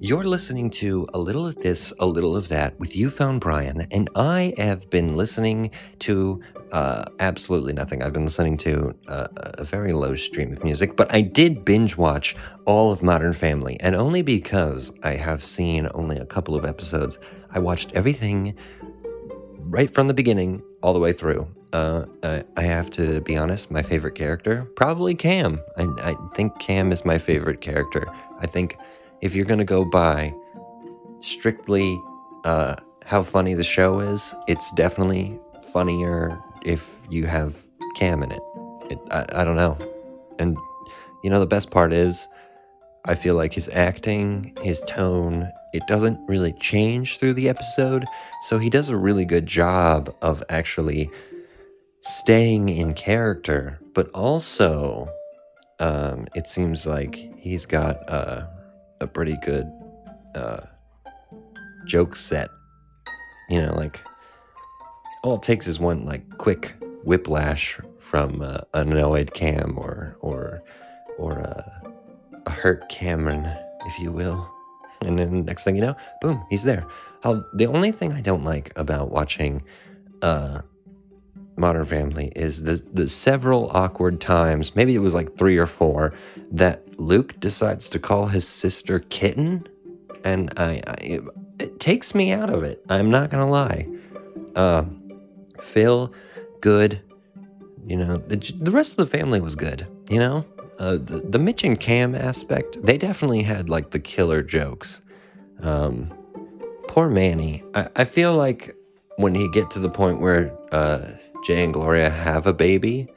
You're listening to A Little of This, A Little of That with You Found Brian, and I have been listening to absolutely nothing. I've been listening to a very low stream of music, but I did binge watch all of Modern Family, and only because I have seen only a couple of episodes, I watched everything right from the beginning all the way through. I have to be honest, my favorite character, probably Cam. I think Cam is my favorite character. I think if you're going to go by strictly how funny the show is, it's definitely funnier if you have Cam in it. I don't know. And, you know, the best part is, I feel like his acting, his tone, it doesn't really change through the episode, so he does a really good job of actually staying in character, but also it seems like he's got a pretty good joke set. You know, like, all it takes is one, like, quick whiplash from an annoyed Cam or a hurt Cameron, if you will. And then next thing you know, boom, he's there. The only thing I don't like about watching Modern Family is the several awkward times, maybe it was like 3 or 4, that Luke decides to call his sister Kitten, and it takes me out of it. I'm not gonna lie. Phil, good. You know, the rest of the family was good, you know? The Mitch and Cam aspect, they definitely had, like, the killer jokes. Poor Manny. I feel like when you get to the point where Jay and Gloria have a baby,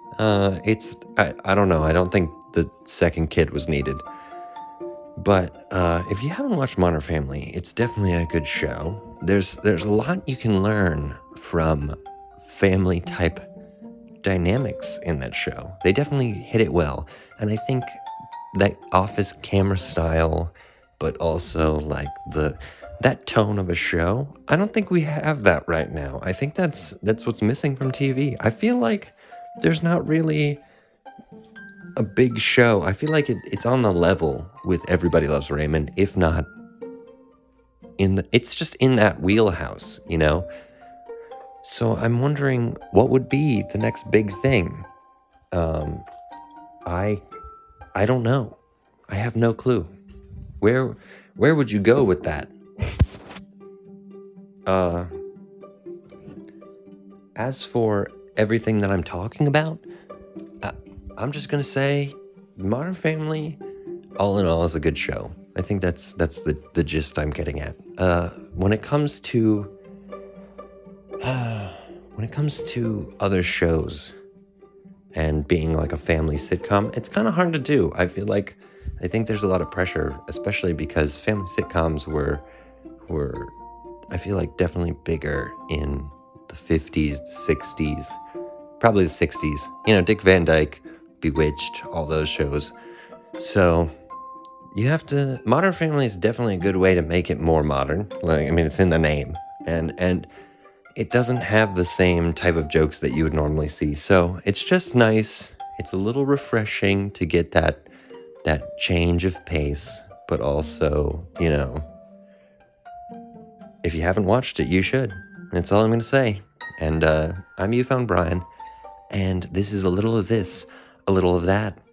I don't know. I don't think the second kid was needed. But if you haven't watched Modern Family, it's definitely a good show. There's a lot you can learn from family-type dynamics in that show. They definitely hit it well. And I think that office camera style, but also like that tone of a show, I don't think we have that right now. I think that's what's missing from TV. I feel like there's not really a big show. I feel like it's on the level with Everybody Loves Raymond, if not it's just in that wheelhouse, you know? So I'm wondering what would be the next big thing. I don't know. I have no clue. Where would you go with that? As for everything that I'm talking about, I'm just gonna say Modern Family, all in all, is a good show. I think that's the gist I'm getting at. When it comes to other shows and being like a family sitcom, it's kind of hard to do. I think there's a lot of pressure, especially because family sitcoms were I feel like definitely bigger in the 50s, the 60s, probably the 60s. You know, Dick Van Dyke, Bewitched, all those shows. So you have to, Modern Family is definitely a good way to make it more modern. Like, I mean, it's in the name, and it doesn't have the same type of jokes that you would normally see. So it's just nice. It's a little refreshing to get that change of pace, but also, you know, if you haven't watched it, you should. That's all I'm going to say. And I'm You Found Brian, and this is A Little of This, A Little of That.